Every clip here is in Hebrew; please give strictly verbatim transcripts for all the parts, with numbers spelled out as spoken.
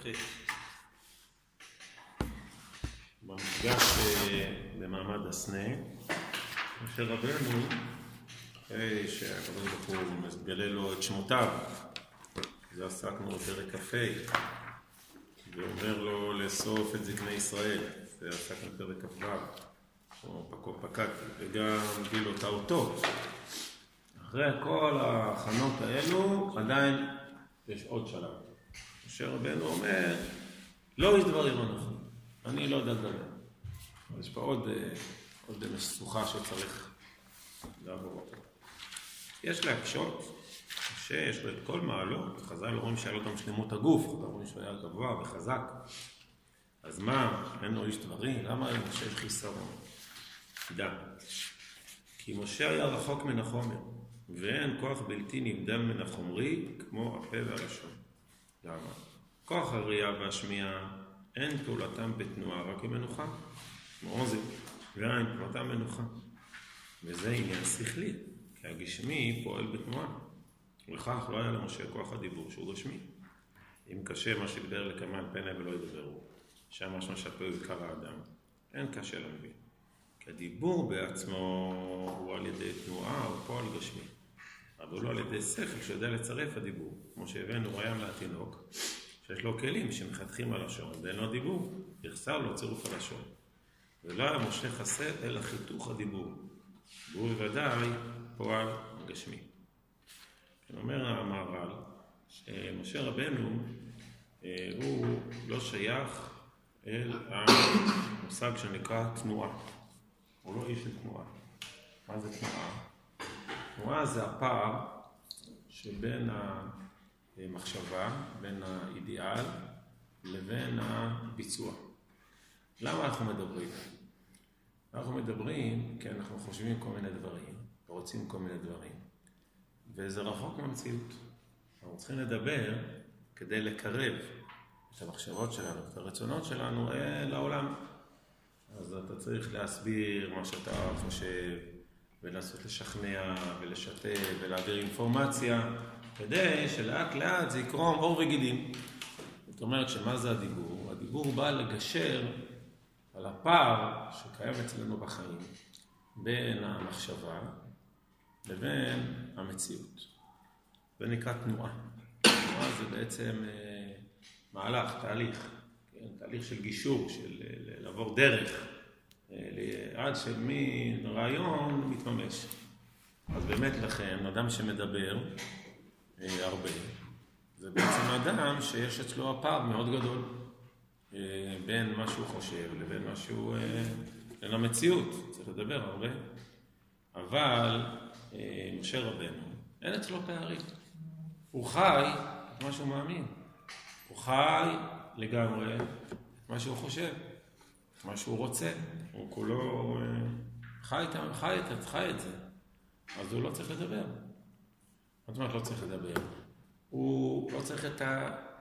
נתחיל. במפגש במעמד הסנה, משה רבנו, אחרי שהקדוש ברוך הוא מגלה לו את שמותיו, זה עסקנו בפרק כ"ה, ואומר לו לאסוף את זקני ישראל, זה עסקנו בפרק כ"ו, או פקו פקק, וגם מביא לו את האותות. אחרי כל ההכנות האלו, עדיין יש עוד שלב. משה רבנו אומר, לא יש דברים הנכונים, אני לא יודע לדבר. יש פה עוד, עוד משוכה שצריך לעבור אותה. יש להקשות, שיש לו את כל מעלות, חז"ל אומרים שהיה לו גם שלמות הגוף, חז"ל אומרים שהוא היה גבוה וחזק. אז מה, אין לו איש דברים? למה משה יש חיסרון? דע. כי משה היה רחוק מן החומר, ואין כוח בלתי נבדל מן החומרי כמו הפה והלשון. למה? כוח הראייה והשמיעה אין פעולתם בתנועה, רק עם מנוחה. מעוזי, ואין פעולתם מנוחה. וזה עניין שכלי, כי הגשמי פועל בתנועה. ולכך לא היה למשה כוח הדיבור שהוא גשמי. אם קשה מה שגדר לקמן פנה ולא ידברו, שם משהו שפה עיקר האדם, אין קשה להבין. כי הדיבור בעצמו הוא על ידי תנועה, הוא פועל גשמי. אבל לא על ידי שכל שיודע לצרף הדיבור. כמו שהבאנו רעיון להתינוק, שיש לו כלים שמחתכים על השון, ואין לו דיבור, יחסר לו צירוף הלשון. ולא היה משה חסר אלא חיתוך הדיבור. והוא בוודאי פועל גשמי. אומר המהר"ל, שמשה רבנו הוא לא שייך אל המושג שנקרא תנועה. הוא לא איש של תנועה. מה זה תנועה? תנועה זה הפער שבין המחשבה, בין האידיאל לבין הביצוע. למה אנחנו מדברים? אנחנו מדברים כי אנחנו חושבים כל מיני דברים, ורוצים כל מיני דברים, וזה רחוק מהמציאות. אנחנו צריכים לדבר כדי לקרב את המחשבות שלנו, את הרצונות שלנו לעולם. אז אתה צריך להסביר מה שאתה חושב, ולנסות לשכנע ולשתף ולהעביר אינפורמציה, כדי שלאט לאט זה יקרום אור וגידים. זאת אומרת שמה זה הדיבור? הדיבור בא לגשר על הפער שקיים אצלנו בחיים, בין המחשבה לבין המציאות. זה נקרא תנועה. תנועה זה בעצם אה, מהלך, תהליך, כן? תהליך של גישור, של אה, לעבור דרך, אה, עד שמין רעיון מתממש. אז באמת לכן, אדם שמדבר אה, הרבה, זה בעצם אדם שיש אצלו הפער מאוד גדול, אה, בין מה שהוא חושב לבין מה שהוא, אה, בין המציאות. צריך לדבר הרבה. אבל אה, משה רבנו, אין אצלו פערים. הוא חי את מה שהוא מאמין. הוא חי לגמרי את מה שהוא חושב, את מה שהוא רוצה. הוא כולו אה, חי, חי, חי, חי את זה. אז הוא לא צריך לדבר. זאת אומרת, לא צריך לדבר. הוא לא צריך את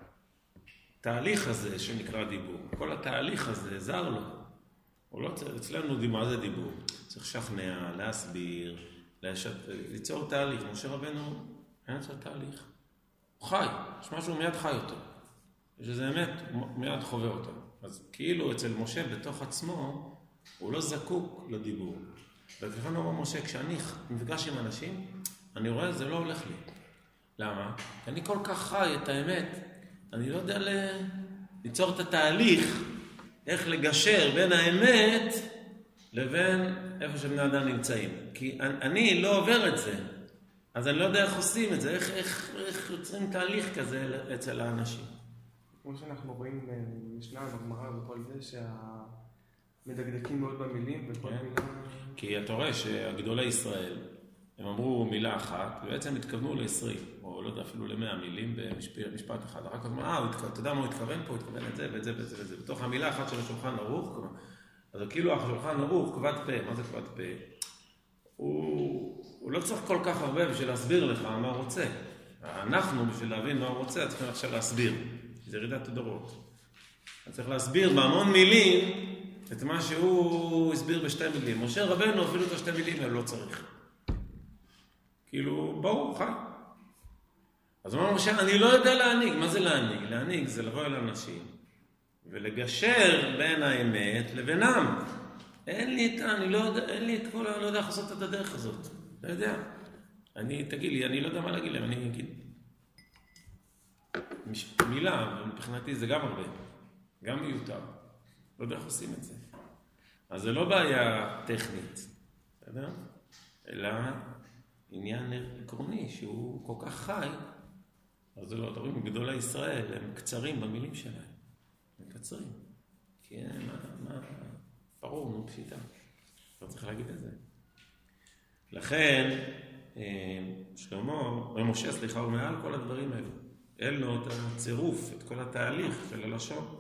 התהליך הזה שנקרא דיבור. כל התהליך הזה זר לו. הוא לא צריך, אצלנו מה זה דיבור? צריך לשכנע, להסביר, לשת... ליצור תהליך. משה רבנו אין אצל תהליך. הוא חי, יש משהו מיד חי אותו. שזה אמת, הוא מיד חווה אותו. אז כאילו אצל משה בתוך עצמו, הוא לא זקוק לדיבור. וככה אומר משה, כשאני מפגש עם אנשים, אני רואה זה לא הולך לי. למה? כי אני כל כך חי את האמת, אני לא יודע ל... ליצור את התהליך, איך לגשר בין האמת לבין איפה שבני אדם נמצאים. כי אני לא עובר את זה, אז אני לא יודע איך עושים את זה, איך, איך, איך יוצרים תהליך כזה אצל האנשים. כמו שאנחנו רואים במשנה, בגמרא וכל זה, שהמדקדקים מאוד במילים וכל כן. מילה... כי אתה רואה שהגדולי ישראל, הם אמרו מילה אחת, ובעצם התכוונו ל-עשרים, או לא יודע אפילו ל-מאה מילים במשפט אחד. רק אז אה, אתה יודע מה הוא התכוון פה? הוא התכוון את זה ואת זה ואת זה ואת זה. בתוך המילה אחת של השולחן ערוך, אז כאילו השולחן ערוך, כבד פה. מה זה כבד פה? הוא, הוא לא צריך כל כך הרבה בשביל להסביר לך מה הוא רוצה. אנחנו, בשביל להבין מה הוא רוצה, צריכים עכשיו להסביר. זה ירידת הדורות. אז צריך להסביר בהמון מילים את מה שהוא הסביר בשתי מילים. משה רבנו אפילו את השתי מילים האלה לא צריך. כאילו, ברור, חי. אז אומר משה, אני לא יודע להנהיג. מה זה להנהיג? להנהיג זה לבוא אל אנשים ולגשר בין האמת לבינם. אין לי את, אני לא יודע, אין לי את כל, אני לא יודע איך לעשות את הדרך הזאת. לא יודע. אני, תגיד לי, אני לא יודע מה להגיד להם, אני אגיד. מילה, מבחינתי זה גם הרבה. גם מיותר. לא יודע איך עושים את זה. אז זה לא בעיה טכנית, בסדר? אלא עניין עקרוני שהוא כל כך חי. אז זה לא, אתה רואים, גדולי ישראל, הם קצרים במילים שלהם. הם קצרים. כי הם, מה, מה, ברור, נו, פשיטה. לא צריך להגיד את זה. לכן, שלמה, משה, סליחה, הוא מעל כל הדברים האלו. אין לו את הצירוף, את כל התהליך של הלשון.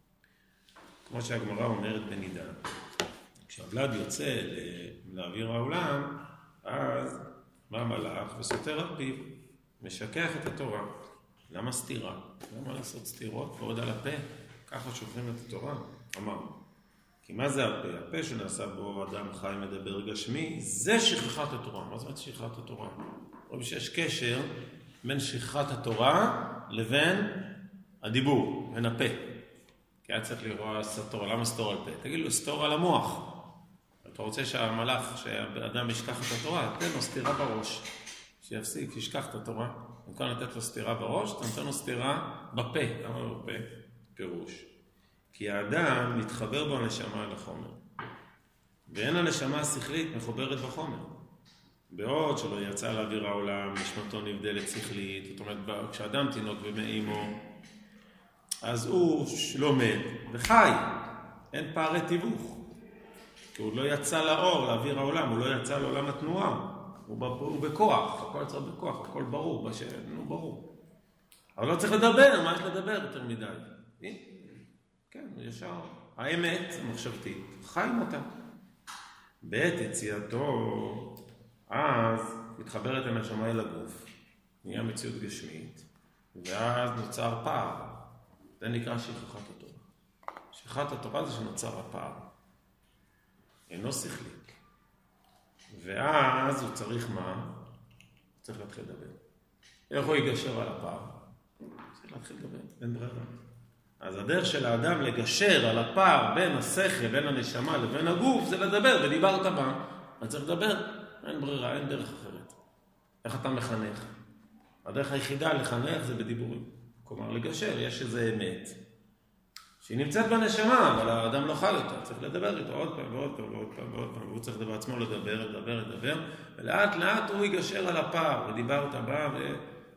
כמו שהגמרא אומרת בנידה. כשהוולד יוצא לאוויר העולם, אז בא מלאך וסותר על פיו, משכח את התורה. למה סתירה? למה לעשות סתירות ועוד על הפה? ככה שופכים את התורה. אמרנו. כי מה זה הפה? הפה שנעשה בו אדם חי מדבר גשמי, זה שכחת התורה. מה זאת שכחת התורה? רואים שיש קשר בין שכחת התורה לבין הדיבור, בין הפה. כי היה צריך לראות סתור, למה סתור על פה? תגיד לו, סתור על המוח. אתה רוצה שהמלאך, שהאדם ישכח את התורה, תן לו סתירה בראש. שיפסיק, שישכח את התורה. במקום לתת לו סתירה בראש, אתה נותן לו סתירה בפה. למה לא בפה? פירוש. כי האדם מתחבר בו הנשמה אל החומר. ואין הנשמה השכלית מחוברת בחומר. בעוד שלא יצא לאוויר העולם, נשמתו נבדלת שכלית, זאת אומרת, כשאדם תינוק ומאימו, אז הוא לומד וחי, אין פערי תיווך. כי הוא לא יצא לאור, לאוויר העולם, הוא לא יצא לעולם התנועה. הוא, הוא בכוח, הכל יצא בכוח, הכל ברור, בשביל, ברור. אבל לא צריך לדבר, מה יש לדבר יותר מדי? כן, ישר. האמת, מחשבתית, חיים אותה. בעת יציאתו, אז מתחברת הנשמה אל הגוף, נהיה מציאות גשמית, ואז נוצר פער. זה נקרא שכחת התורה. שכחת התורה זה שנוצר הפער. אינו שכלי. ואז הוא צריך מה? הוא צריך להתחיל לדבר. איך הוא יגשר על הפער? צריך להתחיל לדבר, אין ברירה. אז הדרך של האדם לגשר על הפער בין השכל, בין הנשמה לבין הגוף, זה לדבר, ודיברת מה? אז צריך לדבר, אין ברירה, אין דרך אחרת. איך אתה מחנך? הדרך היחידה לחנך זה בדיבורים. כלומר, לגשר, יש איזה אמת, שהיא נמצאת בנשמה, אבל האדם לא חי אותה, צריך לדבר איתו עוד פעם ועוד פעם ועוד פעם ועוד פעם, והוא צריך בעצמו לדבר, לדבר, לדבר, ולאט לאט הוא יגשר על הפער, ודיברת בה, ו...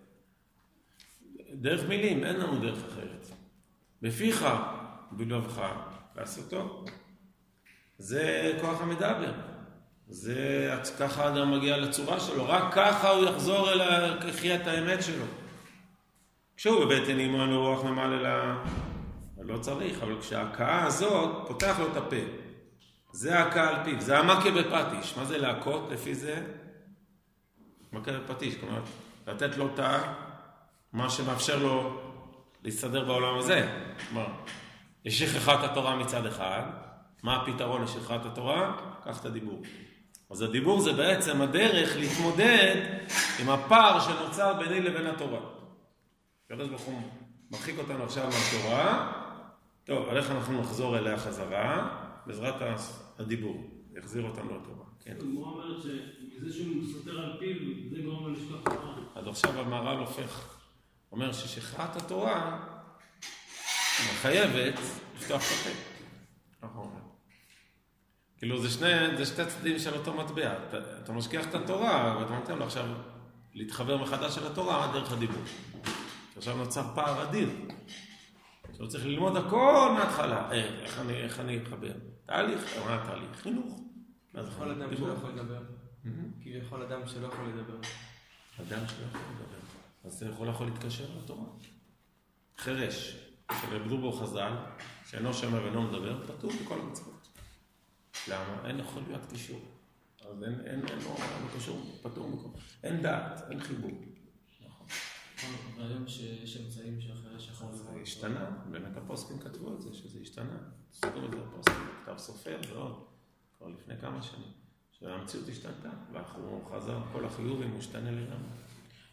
דרך מילים, אין לנו דרך אחרת. בפיך, בלבבך, לעשותו. זה כוח המדבר. זה ככה האדם מגיע לצורה שלו, רק ככה הוא יחזור אל כחיית האמת שלו. כשהוא בבטן אימו אין לו רוח ממעל אליו, לא צריך, אבל כשההקאה הזאת פותח לו את הפה. זה ההקאה על פיו, זה המכה בפטיש. מה זה להכות לפי זה? מכה בפטיש, כלומר, לתת לו את מה שמאפשר לו להסתדר בעולם הזה. כלומר, יש שכחת התורה מצד אחד, מה הפתרון לשכחת התורה? קח את הדיבור. אז הדיבור זה בעצם הדרך להתמודד עם הפער שנוצר ביני לבין התורה. הקדוש ברוך הוא מרחיק אותנו עכשיו מהתורה. טוב, על איך אנחנו נחזור אליה חזרה? בעזרת הדיבור. יחזיר אותנו לתורה. כן. הוא אומר שזה שהוא סותר על פיו, זה גורם לו לשכוח התורה. אז עכשיו המהר"ל הופך. אומר ששכחת התורה מחייבת לפתוח את הפה. נכון. כאילו זה שני, זה שתי צדדים של אותו מטבע. אתה, אתה משכיח את התורה, ואתה נותן לו עכשיו להתחבר מחדש של התורה דרך הדיבור. עכשיו נוצר פער אדיר. עכשיו צריך ללמוד הכל מההתחלה. איך אני, איך אני אתחבר? תהליך, מה התהליך? חינוך. יכול אדם שלא יכול לדבר. כי יכול אדם שלא יכול לדבר. אדם שלא יכול לדבר. אז זה יכול יכול להתקשר לתורה. חרש, שלמדו בו חז"ל, שאינו שומע ואינו מדבר, פטור בכל המצוות. למה? אין יכול להיות קישור. אז אין, אין, אין, לא, אין קשור, פטור מקום. אין דעת, אין חיבור. נכון. והיום שיש אמצעים שהחרש יכול... זה השתנה, באמת הפוסקים כתבו את זה, שזה השתנה. סוגרו את זה הפוסקים, כתב סופר ועוד, כבר לפני כמה שנים. שהמציאות השתנתה, ואנחנו חזר, כל החיובים משתנה לגמרי.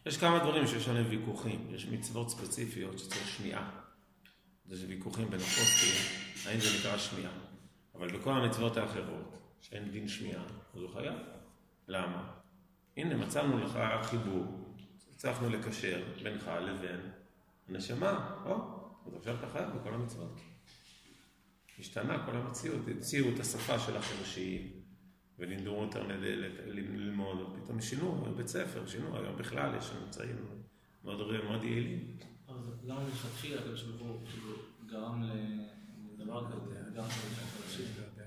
יש כמה דברים שיש עליהם ויכוחים. יש מצוות ספציפיות שצריך שמיעה. זה ויכוחים בין הפוסקים, האם זה נקרא שמיעה. אבל בכל המצוות האחרות, שאין דין שמיעה, אז הוא חייב. למה? הנה, מצאנו לך חיבור, הצלחנו לקשר בינך לבין הנשמה, או? אז עכשיו אתה חייב בכל המצוות. השתנה כל המציאות, הציעו את השפה של החרשיים, ולימדו אותם ללמוד, פתאום שינו, בית ספר, שינו, היום בכלל יש אמצעים מאוד מאוד יעילים. אז למה מלכתחילה הקדוש ברוך הוא גרם לדבר כזה, גרם לחדשים?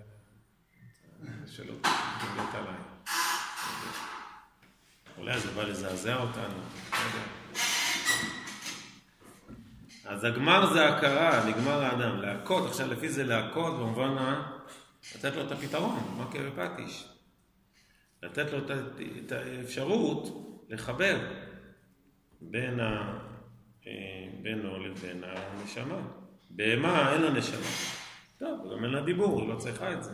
שלא תגלת עליי. אולי זה בא לזעזע אותנו. אז הגמר זה הכרה, נגמר האדם, להכות, עכשיו לפי זה להכות, במובן לתת לו את הפתרון, מה כבפטיש. לתת לו את האפשרות לחבר בין ה... בינו לבין הנשמה. בהמה אין לה נשמה. טוב, גם אין לה דיבור, היא לא צריכה את זה.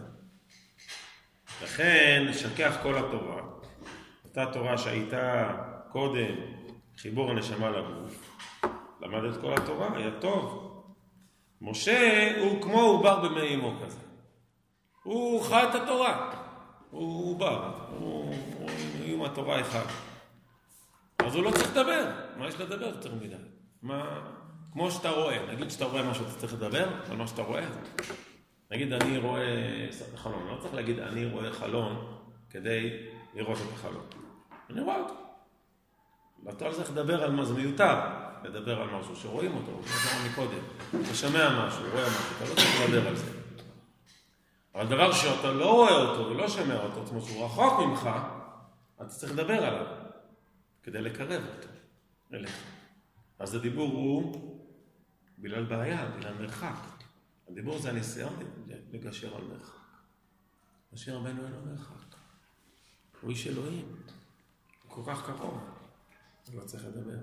לכן, שכח כל התורה. אותה תורה שהייתה קודם חיבור הנשמה לגוף. למד את כל התורה, היה טוב. משה הוא כמו עובר במי אמו כזה. הוא חי את התורה. הוא עובר. הוא עם התורה אחד. אז הוא לא צריך לדבר. מה יש לדבר יותר מדי? מה... כמו שאתה רואה. נגיד שאתה רואה משהו, אתה צריך לדבר על מה שאתה רואה. נגיד אני רואה חלון. אני לא צריך להגיד אני רואה חלון כדי לראות את החלון. אני רואה אותו. ואתה לא צריך לדבר על מה זה מיותר. לדבר על משהו שרואים אותו. כמו שאמרנו מקודם. אתה שומע משהו, רואה משהו. אתה לא צריך לדבר על זה. אבל דבר שאתה לא רואה אותו ולא שומע אותו, כמו שהוא רחוק ממך, אתה צריך לדבר עליו. כדי לקרב אותו אליך. אז הדיבור הוא בגלל בעיה, בגלל מרחק. הדיבור זה הניסיון לגשר על מרחק. משה רבנו אין לו מרחק. הוא איש אלוהים. הוא כל כך קרוב. הוא לא צריך לדבר.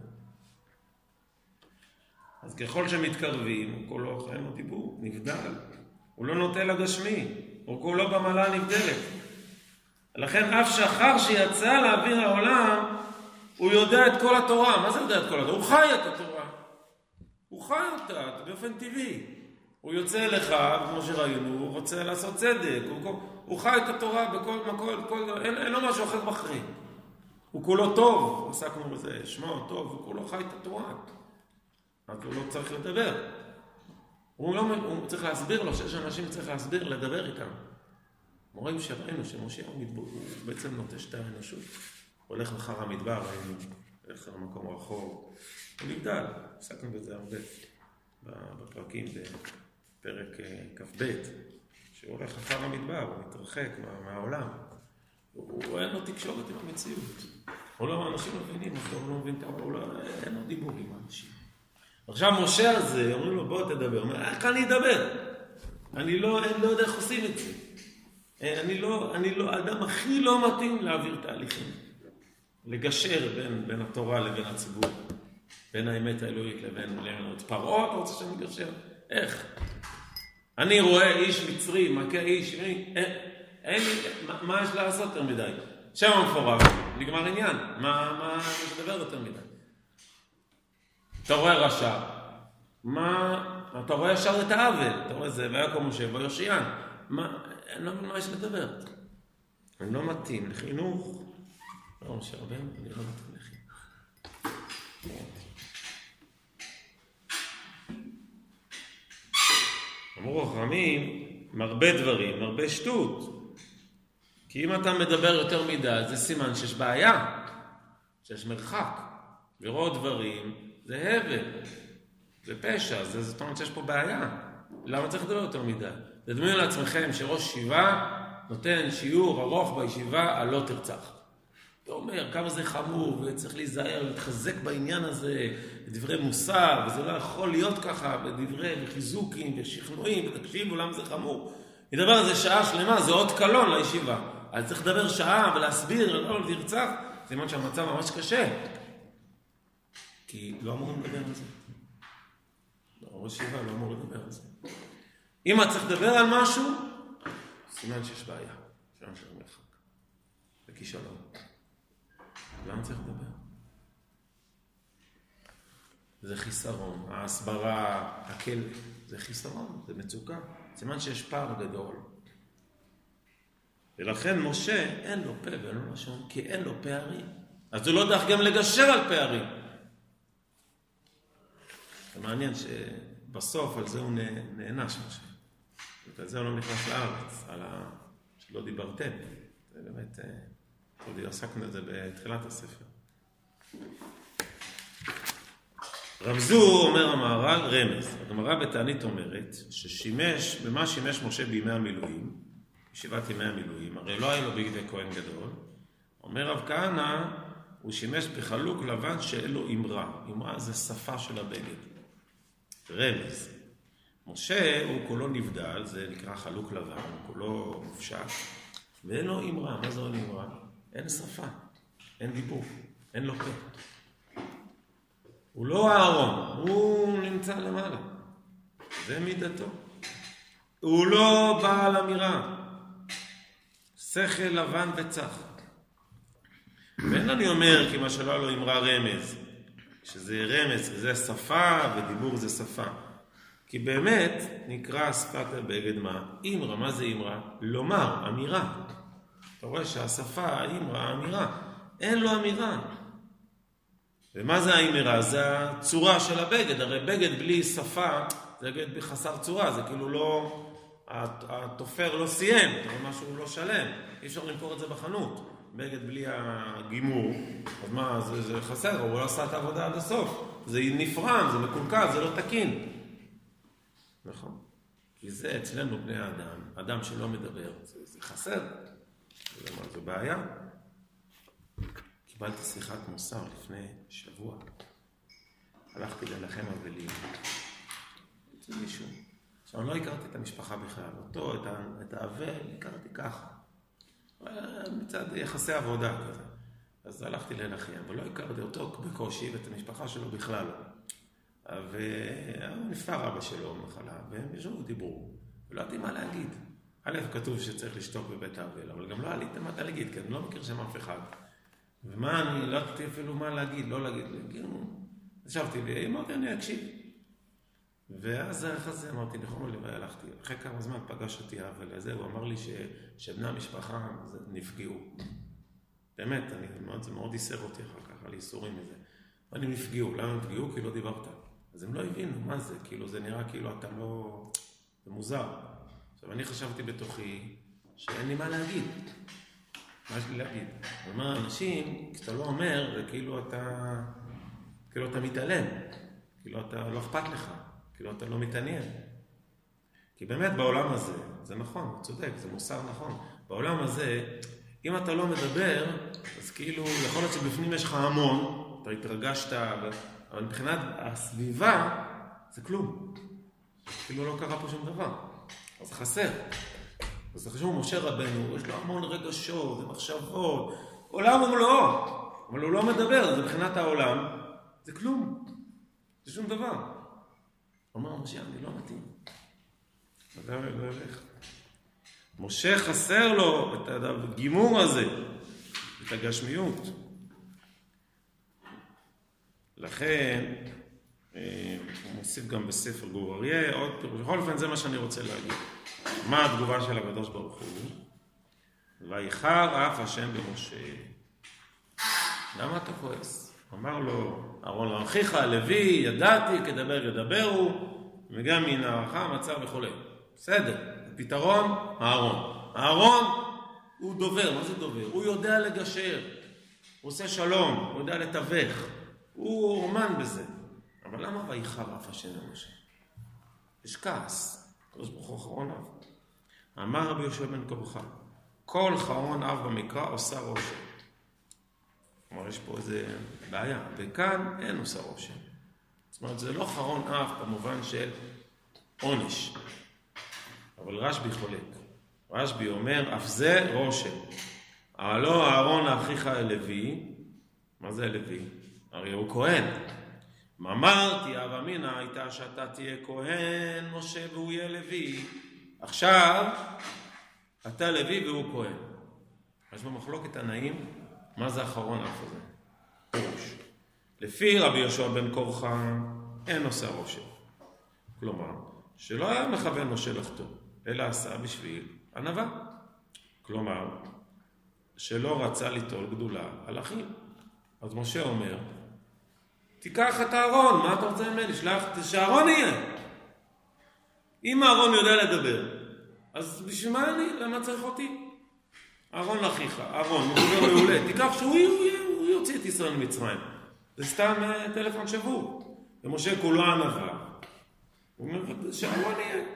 אז ככל שמתקרבים, הוא כולו אין לו דיבור, נבדל. הוא לא נוטה לגשמי. הוא כולו במעלה נבדלת. לכן אף שחר שיצא לאוויר העולם, הוא יודע את כל התורה. מה זה יודע את כל התורה? הוא חי את התורה. הוא חי אותה באופן טבעי. הוא יוצא לך, כמו שראינו, הוא רוצה לעשות צדק. הוא, הוא חי את התורה בכל מקום, כל, אין, אין לו משהו אחר בחיים. הוא כולו טוב, עסקנו בזה, שמו טוב, הוא כולו חי את התורה. אז הוא לא צריך לדבר. הוא, לא, הוא צריך להסביר לו, שיש אנשים צריך להסביר, לדבר איתם. רואים שראינו שמשה הוא בעצם נוטש את האנושות. הוא הולך לחר המדבר, הוא הולך למקום רחוק. הוא נבדל, עסקנו בזה הרבה בפרקים בפרק כ"ב, שהוא הולך לחר המדבר, הוא מתרחק מה, מהעולם. הוא אין לו תקשורת עם המציאות. הוא לא, אנשים מבינים, הוא לא מבין כמה, הוא לא, אין לו דיבור עם האנשים. עכשיו משה הזה, אומרים לו בוא תדבר, הוא אומר, איך אני אדבר? אני לא, אני לא יודע איך עושים את זה. אני לא, אני לא, האדם הכי לא מתאים להעביר תהליכים. לגשר בין, בין התורה לבין הציבור. בין האמת האלוהית לבין לבין פרעה, אתה רוצה שאני אגשר? איך? אני רואה איש מצרי, מכה איש, אין, אין, מה, מה יש לעשות יותר מדי? שם המפורש, נגמר עניין. מה, מה יש לדבר יותר מדי? אתה רואה רשע, מה, אתה רואה ישר את העוול, אתה רואה זה, ויקום משה ויושיען. מה, אני לא מבין מה יש לדבר. אני לא מתאים לחינוך. לא, משה רבנו, אני לא מתאים לחינוך. אמרו חכמים, מרבה דברים, מרבה שטות. כי אם אתה מדבר יותר מדי, זה סימן שיש בעיה, שיש מרחק. לראות דברים, זה הבל, זה פשע, זה, זאת אומרת שיש פה בעיה. למה צריך לדבר יותר מדי? תדמיינו לעצמכם שראש ישיבה נותן שיעור ארוך בישיבה על לא תרצח. אתה אומר, כמה זה חמור, וצריך להיזהר, להתחזק בעניין הזה, בדברי מוסר, וזה לא יכול להיות ככה, בדברי חיזוקים ושכנועים, ותקשיבו למה זה חמור. ידבר על זה שעה שלמה, זה עוד קלון לישיבה. אז צריך לדבר שעה ולהסביר, לא תרצח, זה אומר שהמצב ממש קשה. כי לא אמורים לדבר על זה. ראש ישיבה לא אמור לדבר על זה. אם את צריך לדבר על משהו, סימן שיש בעיה. סימן שיש מרחק. וכישלון. למה צריך לדבר? זה חיסרון. ההסברה, הקל, זה חיסרון, זה מצוקה. סימן שיש פער גדול. ולכן משה אין לו פה ואין לו לשון, כי אין לו פערים. אז הוא לא דרך גם לגשר על פערים. זה מעניין שבסוף על זה הוא נענש משה. ועל זה הוא לא נכנס לארץ, על ה... שלא דיברתם. זה באמת, עוד עסקנו את זה בתחילת הספר. רמזו, אומר המהר"ל, רמז. הגמרא בתענית אומרת ששימש, במה שימש משה בימי המילואים, ישיבת ימי המילואים, הרי לא היה לו בגדי כהן גדול. אומר רב כהנא, הוא שימש בחלוק לבן שאין לו אמרה. אמרה זה שפה של הבגד. רמז. משה הוא כולו נבדל, זה נקרא חלוק לבן, הוא כולו מופשט, ואין לו אמרה. מה זה לא אמרה? אין שפה, אין דיבור, אין לו פה. הוא לא אהרון, הוא נמצא למעלה. זה מידתו. הוא לא בעל אמירה. שכל לבן וצח. ואין אני אומר, כי מה שלא לו אמרה רמז, שזה רמז, זה שפה ודיבור זה שפה. כי באמת נקרא שפת הבגד מה? אמרה, מה זה אמרה? לומר, אמירה. אתה רואה שהשפה, האמרה, האמירה. אין לו אמירה. ומה זה האמרה? זה הצורה של הבגד. הרי בגד בלי שפה, זה בגד בחסר צורה. זה כאילו לא... התופר לא סיים, אתה רואה משהו לא שלם. אי אפשר למכור את זה בחנות. בגד בלי הגימור, אז מה, זה, זה חסר, הוא לא עשה את העבודה עד הסוף. זה נפרם, זה מקולקל, זה לא תקין. נכון. כי זה אצלנו בני האדם, אדם שלא מדבר, זה, זה חסר. זה, זה בעיה. קיבלתי שיחת מוסר לפני שבוע. הלכתי לנחם אבלים. אצל מישהו. עכשיו, אני לא הכרתי את המשפחה בכלל. אותו, את, את האבל, הכרתי ככה. מצד יחסי עבודה כזה. אז הלכתי לנחם, אבל לא הכרתי אותו בקושי ואת המשפחה שלו בכלל. והוא נפטר אבא שלו מחלה, והם ישבו דיברו, ולא ידעתי מה להגיד. א', כתוב שצריך לשתוק בבית האבל, אבל גם לא עליתי מה להגיד, כי אני לא מכיר שם אף אחד. ומה, אני לא ידעתי אפילו מה להגיד, לא להגיד, ישבתי ואמרתי, אני אקשיב. ואז אחרי זה אמרתי, נכון לי, והלכתי. אחרי כמה זמן פגש אותי האבל הזה, הוא אמר לי ש... שבני המשפחה נפגעו. באמת, אני, מאוד, זה מאוד ייסר אותי אחר כך, על ייסורים מזה. ואני נפגעו, למה נפגעו? כי לא דיברת. אז הם לא הבינו, מה זה? כאילו, זה נראה כאילו אתה לא... זה מוזר. עכשיו, אני חשבתי בתוכי שאין לי מה להגיד. מה יש לי להגיד? אבל מה, אנשים, כשאתה לא אומר, זה כאילו אתה... כאילו אתה מתעלם. כאילו אתה לא אכפת לך. כאילו אתה לא מתעניין. כי באמת בעולם הזה, זה נכון, הוא צודק, זה מוסר נכון. בעולם הזה, אם אתה לא מדבר, אז כאילו, יכול להיות שבפנים יש לך המון, אתה התרגשת, אבל מבחינת הסביבה, זה כלום. כאילו לא קרה פה שום דבר. אז חסר. אז חשוב, משה רבנו, יש לו המון רגשות ומחשבות, עולם ומלואו, אבל הוא לא מדבר, זה מבחינת העולם, זה כלום. זה שום דבר. אומר משה, אני לא מתאים. זה לא ילך. משה חסר לו את הגימור הזה, את הגשמיות. לכן, הוא מוסיף גם בספר גור אריה, עוד פירוש. בכל אופן, זה מה שאני רוצה להגיד. מה התגובה של הקדוש ברוך הוא? ויחר אף השם במשה. למה אתה כועס? אמר לו, אהרון אחיך, לוי, ידעתי, כדבר ידברו, וגם מן הערכה, מצב וכו'. בסדר, פתרון, אהרון. אהרון הוא דובר, מה זה דובר? הוא יודע לגשר, הוא עושה שלום, הוא יודע לתווך, הוא אומן בזה. אבל למה ויחר אף השם במשה? יש כעס, הקדוש ברוך הוא חרון אב. אמר רבי יהושע בן קורחה, כל חרון אב במקרא עושה רושם. כלומר, יש פה איזה בעיה, וכאן אין עושה רושם. זאת אומרת, זה לא חרון אף במובן של עונש. אבל רשב"י חולק. רשב"י אומר, אף זה רושם. הלא אהרון אחיך לוי, מה זה לוי? הרי הוא כהן. אמרתי, אב אמינא הייתה שאתה תהיה כהן, משה והוא יהיה לוי. עכשיו, אתה לוי והוא כהן. יש במחלוקת הנעים, מה זה אחרון אף הזה? פירוש. לפי רבי יהושע בן קורחה, אין עושה רושם. כלומר, שלא היה מכוון משה לחטוא, אלא עשה בשביל ענווה. כלומר, שלא רצה ליטול גדולה על אחיו. אז משה אומר, תיקח את הארון, מה אתה רוצה ממני? שלח, שהארון יהיה. אם הארון יודע לדבר, אז בשביל מה אני? למה צריך אותי? ארון לאחיך, ארון, הוא מדבר מעולה. תיקח שהוא יהיה, הוא יוציא את ישראל ממצרים. זה סתם טלפון שבור. ומשה כולו ענווה. הוא אומר, שהארון יהיה.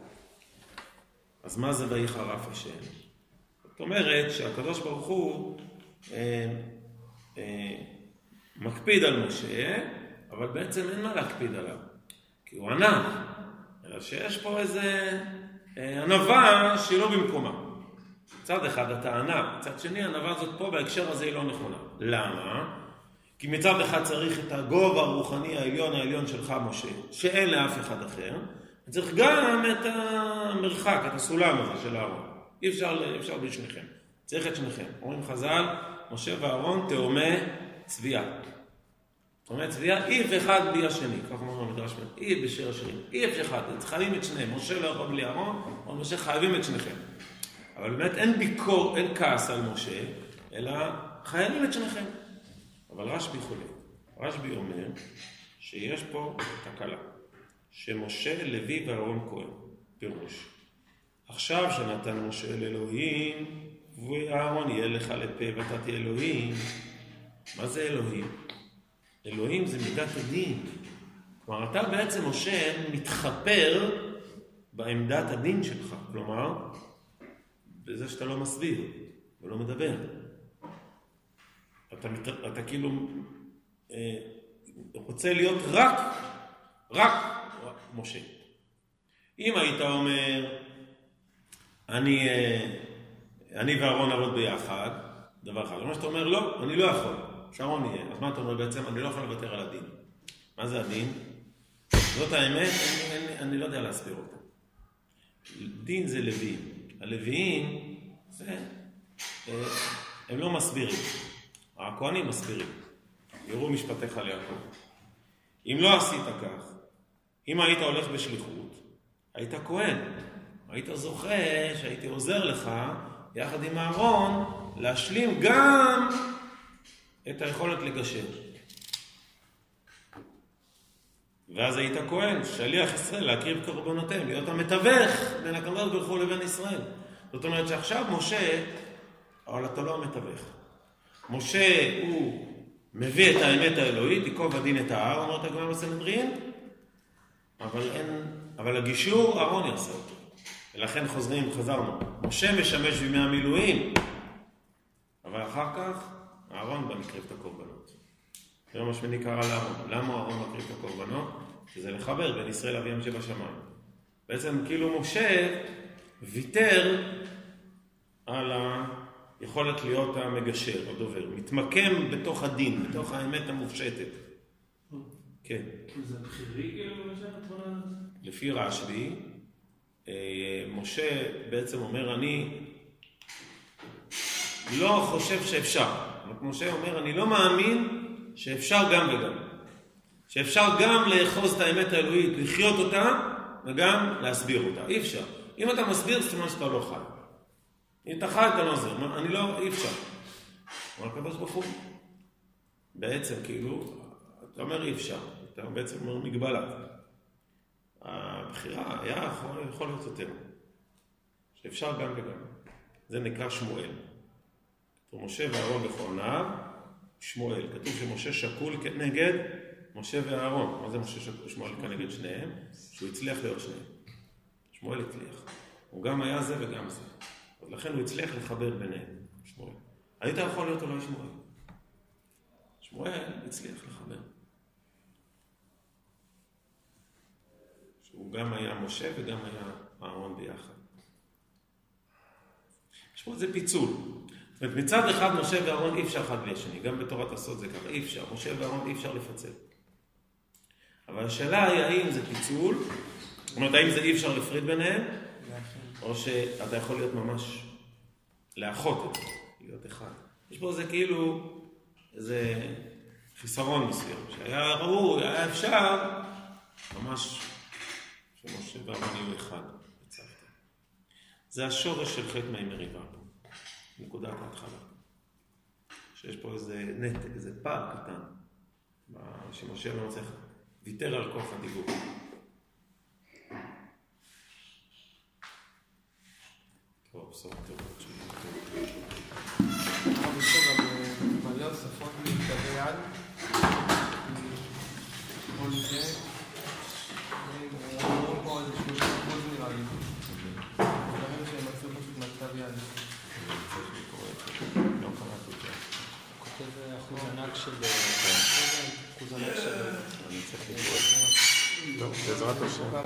אז מה זה ויחרף השם? זאת אומרת שהקדוש ברוך הוא אה, אה, מקפיד על משה, אבל בעצם אין מה להקפיד עליו. כי הוא ענב. אלא שיש פה איזה אה, ענווה שהיא לא במקומה. מצד אחד אתה ענב, מצד שני הענווה הזאת פה בהקשר הזה היא לא נכונה. למה? כי מצד אחד צריך את הגובה הרוחני העליון העליון שלך משה, שאין לאף אחד אחר. צריך גם את המרחק, את הסולם הזה של הארון. אי אפשר, אי אפשר בלי שניכם. צריך את שניכם. אומרים חז"ל, משה ואהרון תאומי צביעה. תאומי צביעה, אי אחד בלי השני. כך אומרים המדרש, אי בשיר השירים. אי אחד, חייבים את שניהם. משה לא יכול בלי אהרון, או משה חייבים את שניכם. אבל באמת אין ביקור, אין כעס על משה, אלא חייבים את שניכם. אבל רשב"י חולק. רשב"י אומר שיש פה תקלה. שמשה, לוי ואהרון כהן. פירוש. עכשיו שנתן משה אל אלוהים, ואהרון יהיה לך לפה ואתה תהיה אלוהים. מה זה אלוהים? אלוהים זה מידת הדין. כלומר, אתה בעצם, משה, מתחפר בעמדת הדין שלך. כלומר, בזה שאתה לא מסביר ולא מדבר. אתה, אתה כאילו אה, רוצה להיות רק, רק משה. אם היית אומר, אני, אני ואהרון נעבוד ביחד, דבר אחד. מה שאתה אומר, לא, אני לא יכול, שאהרון יהיה. אז מה אתה אומר בעצם? אני לא יכול לוותר על הדין. מה זה הדין? זאת האמת, אני, אני, אני לא יודע להסביר אותה. דין זה לוויים. הלוויים, זה, הם לא מסבירים. הכהנים מסבירים. יראו משפטיך ליעקב. אם לא עשית כך, אם היית הולך בשליחות, היית כהן. היית זוכה שהייתי עוזר לך, יחד עם אהרון, להשלים גם את היכולת לגשר. ואז היית כהן, שליח ישראל, להקריב קורבנותיהם, להיות המתווך בין הקדוש ברוך הוא לבין ישראל. זאת אומרת שעכשיו משה, אבל אתה לא המתווך. משה הוא מביא את האמת האלוהית, ייקוב הדין את ההר, אומרת הגמרא בסנהדרין, אבל אין, אבל הגישור אהרון יעשה אותו. ולכן חוזרים, חזרנו. משה משמש בימי המילואים, אבל אחר כך אהרון בא מקריב את הקורבנות. זה לא מה שמני קרא לאהרון. למה אהרון מקריב את הקורבנות? שזה לחבר בין ישראל אביהם שבשמיים. בעצם כאילו משה ויתר על היכולת להיות המגשר, הדובר. מתמקם בתוך הדין, בתוך האמת המופשטת. כן. זה בחירי כאילו משהו? לפי רשב"י, משה בעצם אומר, אני לא חושב שאפשר. משה אומר, אני לא מאמין שאפשר גם וגם. שאפשר גם לאחוז את האמת האלוהית, לחיות אותה, וגם להסביר אותה. אי אפשר. אם אתה מסביר, זאת אומרת שאתה לא חי. אם אתה חי, אתה לא עוזר. אני לא, אי אפשר. אבל הקדוש ברוך הוא, בעצם כאילו, אתה אומר אי אפשר. אתה בעצם אומר מגבלה. הבחירה היה יכול, יכול להיות יותר. שאפשר גם וגם. זה נקרא שמואל. משה ואהרון בכהניו, שמואל. כתוב שמשה שקול כנגד משה ואהרון. מה זה משה שקול? שמואל כנגד שניהם? שהוא הצליח להיות שניהם. שמואל הצליח. הוא גם היה זה וגם זה. לכן הוא הצליח לחבר ביניהם. שמואל. היית יכול להיות אולי שמואל. שמואל הצליח לחבר. שהוא גם היה משה וגם היה אהרון ביחד. יש פה איזה פיצול. זאת אומרת, מצד אחד משה ואהרון אי אפשר אחד בלי השני. גם בתורת הסוד זה ככה, אי אפשר. משה ואהרון אי אפשר לפצל. אבל השאלה היא האם זה פיצול, זאת אומרת, האם זה אי אפשר לפריד ביניהם, או שאתה יכול להיות ממש לאחות את זה, להיות אחד. יש פה איזה כאילו, איזה חיסרון מסוים, שהיה ראוי, היה אפשר, ממש שמשה ואהרון יהיו אחד, בצוותא. זה השורש של חטא מי מריבה פה, נקודת ההתחלה. שיש פה איזה נתק, איזה פער קטן, שמשה לא מצליח, ויתר על כוח הדיבור. טוב, בסוף טובות שלי. הרב בסדר, במעלה שפות מכתבי יד, כל זה, אמרו פה איזה שלושים אחוז נראה לי. דברים שהם מצאו פשוט מכתב יד. לא קראתי את זה. כותב אחוז ענק של... אחוז ענק של... אני צריך לקרוא את זה. לא, בעזרת השם.